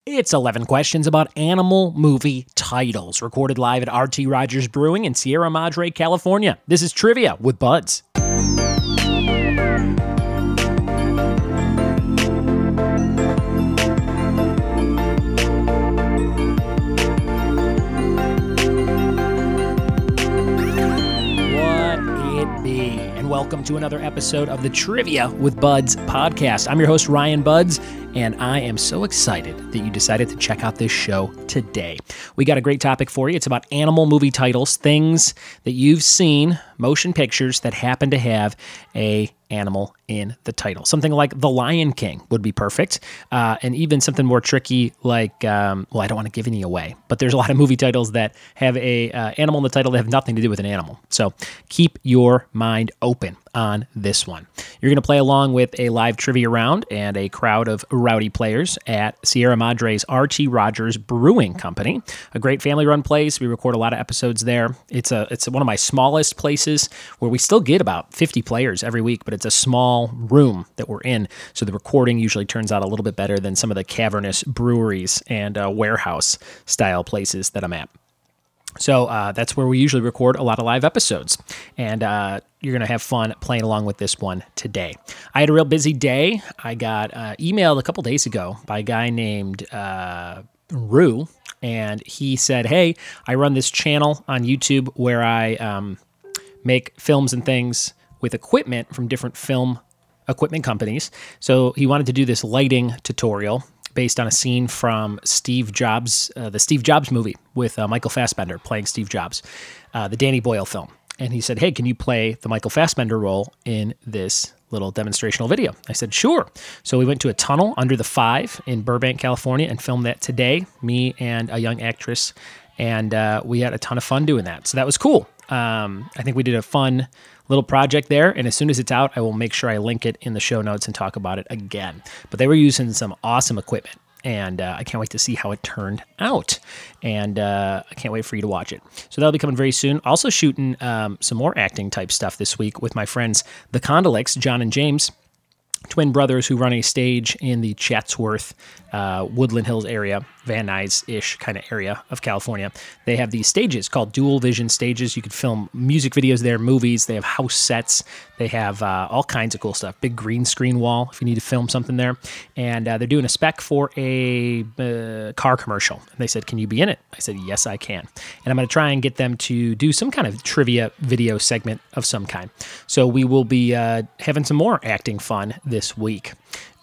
It's 11 questions about animal movie titles, recorded live at RT Rogers Brewing in Sierra Madre, California. This is Trivia with Buds. Welcome to another episode of the Trivia with Buds podcast. I'm your host, Ryan Buds, and I am so excited that you decided to check out this show today. We got a great topic for you. It's about animal movie titles, things that you've seen, motion pictures that happen to have a animal in the title. Something like The Lion King would be perfect, and even something more tricky like, I don't want to give any away, but there's a lot of movie titles that have a animal in the title that have nothing to do with an animal. So keep your mind open on this one. You're going to play along with a live trivia round and a crowd of rowdy players at Sierra Madre's RT Rogers Brewing Company, a great family-run place. We record a lot of episodes there. It's one of my smallest places where we still get about 50 players every week, but it's a small room that we're in, so the recording usually turns out a little bit better than some of the cavernous breweries and warehouse-style places that I'm at. So that's where we usually record a lot of live episodes, and you're going to have fun playing along with this one today. I had a real busy day. I got emailed a couple days ago by a guy named Rue, and he said, hey, I run this channel on YouTube where I make films and things with equipment from different film equipment companies. So he wanted to do this lighting tutorial based on a scene from Steve Jobs, the Steve Jobs movie with Michael Fassbender playing Steve Jobs, the Danny Boyle film. And he said, hey, can you play the Michael Fassbender role in this little demonstrational video? I said, sure. So we went to a tunnel under the 5 in Burbank, California, and filmed that today, me and a young actress, and we had a ton of fun doing that. So that was cool. I think we did a fun little project there, and as soon as it's out, I will make sure I link it in the show notes and talk about it again. But they were using some awesome equipment, and I can't wait to see how it turned out, and I can't wait for you to watch it. So that'll be coming very soon. Also shooting some more acting type stuff this week with my friends, the Condolicks, John and James, twin brothers who run a stage in the Chatsworth, Woodland Hills area, Van Nuys-ish kind of area of California. They have these stages called Dual Vision stages. You could film music videos there, movies. They have house sets. They have all kinds of cool stuff. Big green screen wall if you need to film something there. And they're doing a spec for a car commercial. And they said, can you be in it? I said, yes, I can. And I'm going to try and get them to do some kind of trivia video segment of some kind. So we will be having some more acting fun this week.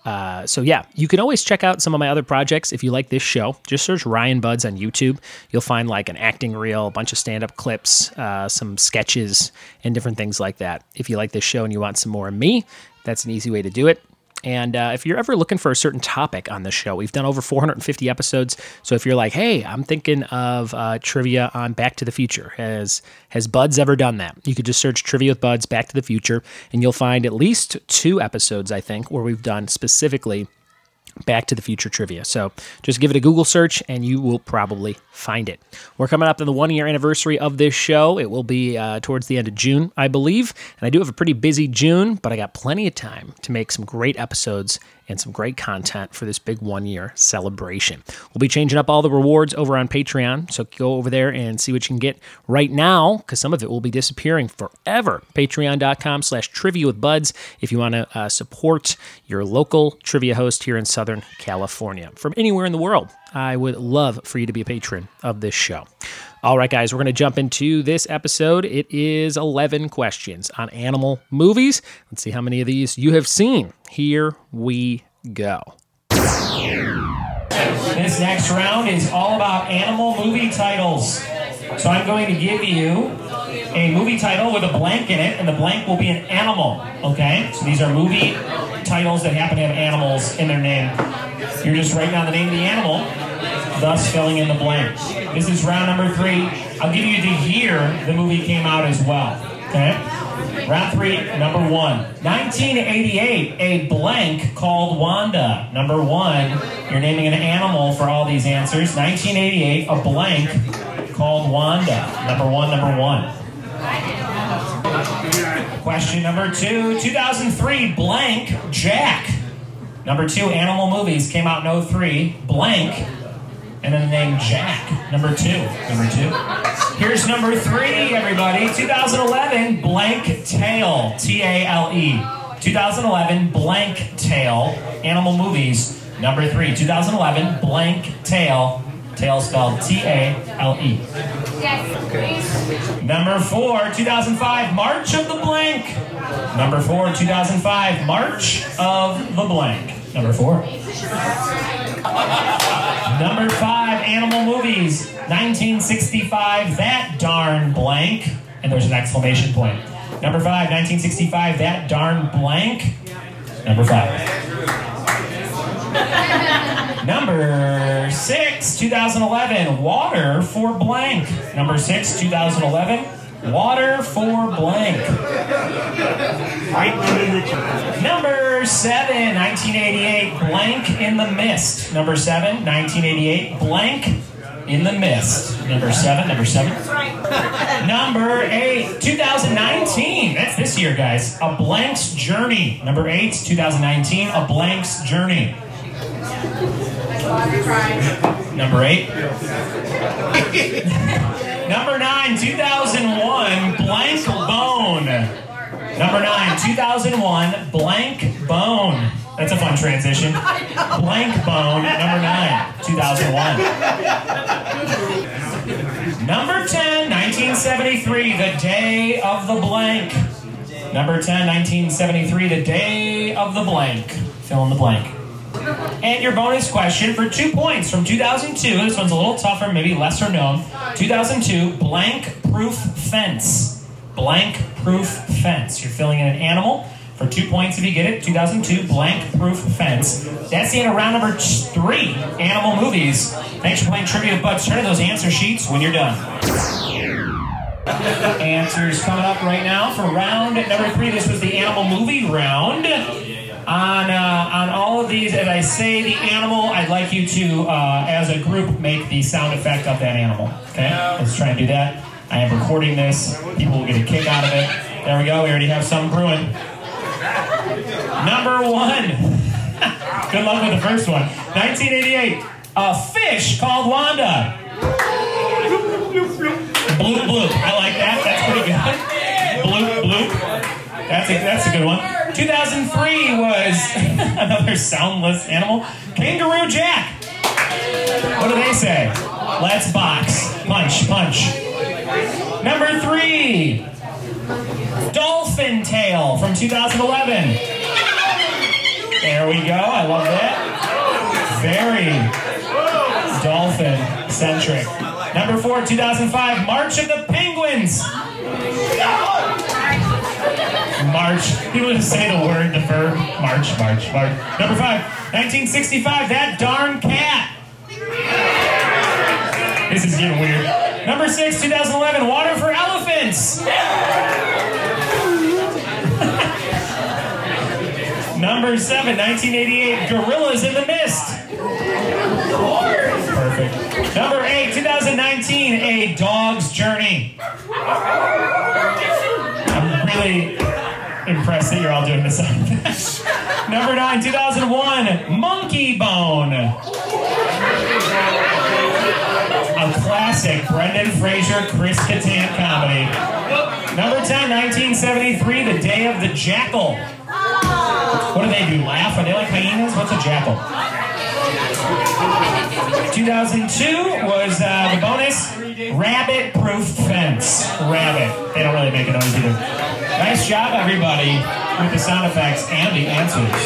So yeah, you can always check out some of my other projects if you like this show. Just search Ryan Buds on YouTube. You'll find like an acting reel, a bunch of stand-up clips, some sketches, and different things like that. If you like this show and you want some more of me, that's an easy way to do it. And if you're ever looking for a certain topic on the show, we've done over 450 episodes. So if you're like, hey, I'm thinking of trivia on Back to the Future. Has Buds ever done that? You could just search Trivia with Buds, Back to the Future, and you'll find at least 2 episodes, I think, where we've done specifically Back to the Future trivia. So just give it a Google search and you will probably find it. We're coming up on the 1-year anniversary of this show. It will be towards the end of June, I believe. And I do have a pretty busy June, but I got plenty of time to make some great episodes and some great content for this big 1-year celebration. We'll be changing up all the rewards over on Patreon, so go over there and see what you can get right now, because some of it will be disappearing forever. Patreon.com/trivia with Buds if you want to support your local trivia host here in Southern California. From anywhere in the world, I would love for you to be a patron of this show. All right, guys, we're going to jump into this episode. It is 11 questions on animal movies. Let's see how many of these you have seen. Here we go. This next round is all about animal movie titles. So I'm going to give you a movie title with a blank in it, and the blank will be an animal, okay? So these are movie titles that happen to have animals in their name. You're just writing down the name of the animal, thus filling in the blank. This is round number 3. I'll give you the year the movie came out as well, okay? Round 3, number 1. 1988, a blank called Wanda. Number 1, you're naming an animal for all these answers. 1988, a blank called Wanda. Number 1. Question number 2, 2003, blank Jack. Number 2, Animal Movies, came out in 2003. Blank, and then the name Jack. Number 2. Here's number 3, everybody. 2011, Blank Tale, T-A-L-E. 2011, Blank Tale, Animal Movies. Number 3, 2011, Blank Tale, Tale spelled T-A-L-E. Number 4, 2005, March of the Blank. Number 4, 2005, March of the Blank. Number 4. Number 5, Animal Movies, 1965, That Darn Blank. And there's an exclamation point. Number 5, 1965, That Darn Blank. Number 5. Number 6, 2011, Water for Blank. Number 6, 2011, Water for Blank. Number 7, 1988, Blank in the Mist. Number 7, 1988, Blank in the Mist. Number 7. Number 8, 2019. That's this year, guys. A Blank's Journey. Number 8, 2019, A Blank's Journey. Number 8. Number 9, 2001, Blank Bone. Number 9, 2001, Blank Bone. That's a fun transition. Blank Bone, number 9, 2001. Number 10, 1973, The Day of the Blank. Number 10, 1973, The Day of the Blank. Fill in the blank. And your bonus question for 2 points from 2002. This one's a little tougher, maybe lesser known. 2002, Blank Proof Fence. Blank Proof Fence. You're filling in an animal for 2 points if you get it. 2002, Blank Proof Fence. That's the end of round number 3, Animal Movies. Thanks for playing Trivia with Buds. Turn in those answer sheets when you're done. Answers coming up right now for round number 3. This was the Animal Movie round. On all of these, as I say the animal, I'd like you to, as a group, make the sound effect of that animal. Okay? Let's try and do that. I am recording this. People will get a kick out of it. There we go. We already have some brewing. Number 1. Good luck with the first one. 1988. A fish called Wanda. Bloop, bloop. I like that. That's pretty good. Bloop, bloop. That's a good one. 2003 was another soundless animal. Kangaroo Jack. What do they say? Let's box. Punch, punch. Number 3. Dolphin Tale from 2011. There we go. I love that. Very dolphin-centric. Number 4, 2005, March of the Penguins. March. People just say the word, the verb. March. Number 5, 1965, That Darn Cat. This is getting weird. Number 6, 2011, Water for Elephants. Number 7, 1988, Gorillas in the Mist. Perfect. Number 8, 2019, A Dog's Journey. I'm really impressed that you're all doing this. Number 9, 2001, Monkey Bone. A classic Brendan Fraser, Chris Kattan comedy. Number 10, 1973, The Day of the Jackal. What do they do, laugh? Are they like hyenas? What's a jackal? 2002 was the bonus, Rabbit Proof Fence. Rabbit. They don't really make a noise either. Nice job, everybody, with the sound effects and the answers.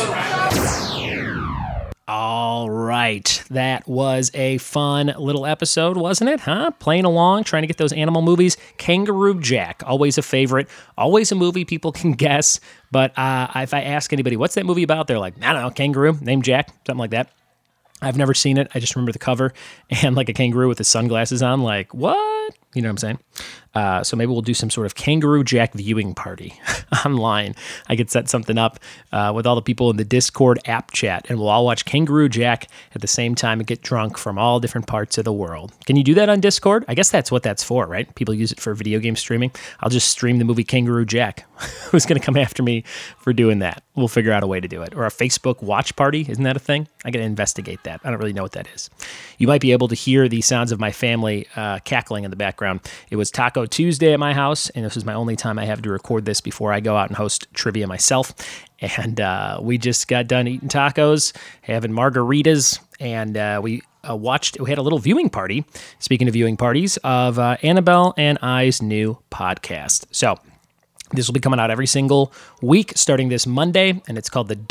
All right. That was a fun little episode, wasn't it? Huh? Playing along, trying to get those animal movies. Kangaroo Jack, always a favorite. Always a movie people can guess. But if I ask anybody, what's that movie about? They're like, I don't know, kangaroo, named Jack, something like that. I've never seen it. I just remember the cover and like a kangaroo with his sunglasses on. Like, what? You know what I'm saying? So maybe we'll do some sort of Kangaroo Jack viewing party online. I could set something up with all the people in the Discord app chat, and we'll all watch Kangaroo Jack at the same time and get drunk from all different parts of the world. Can you do that on Discord? I guess that's what that's for, right? People use it for video game streaming. I'll just stream the movie Kangaroo Jack. Who's going to come after me for doing that? We'll figure out a way to do it. Or a Facebook watch party. Isn't that a thing? I got to investigate that. I don't really know what that is. You might be able to hear the sounds of my family cackling in the background. It was Taco Tuesday at my house, and this is my only time I have to record this before I go out and host trivia myself. And we just got done eating tacos, having margaritas, and we had a little viewing party, speaking of viewing parties, of Annabelle and I's new podcast. So this will be coming out every single week starting this Monday, and it's called the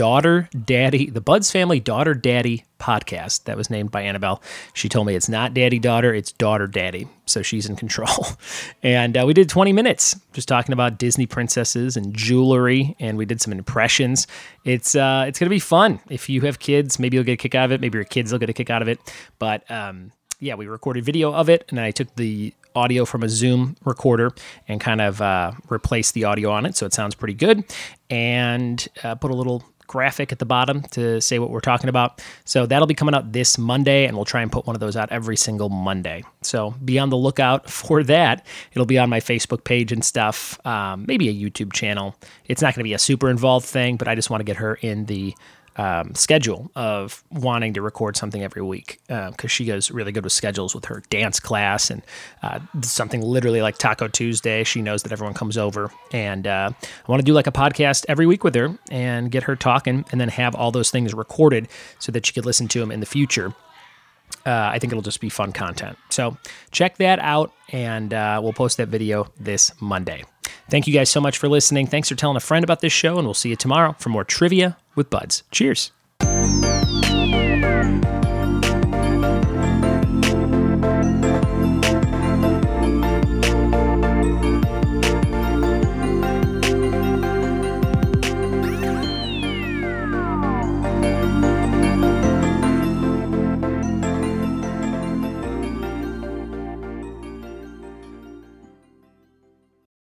Buds Family Daughter Daddy Podcast. That was named by Annabelle. She told me it's not daddy-daughter, it's daughter-daddy, so she's in control. And we did 20 minutes just talking about Disney princesses and jewelry, and we did some impressions. It's going to be fun. If you have kids, maybe you'll get a kick out of it. Maybe your kids will get a kick out of it. But yeah, we recorded video of it, and then I took the audio from a Zoom recorder and kind of replaced the audio on it so it sounds pretty good, and put a little graphic at the bottom to say what we're talking about. So that'll be coming out this Monday, and we'll try and put one of those out every single Monday. So be on the lookout for that. It'll be on my Facebook page and stuff, maybe a YouTube channel. It's not going to be a super involved thing, but I just want to get her in the schedule of wanting to record something every week, because she goes really good with schedules with her dance class and something literally like Taco Tuesday. She knows that everyone comes over, and I want to do like a podcast every week with her and get her talking, and then have all those things recorded so that she could listen to them in the future. I think it'll just be fun content. So check that out, and we'll post that video this Monday. Thank you guys so much for listening. Thanks for telling a friend about this show, and we'll see you tomorrow for more Trivia with Buds. Cheers.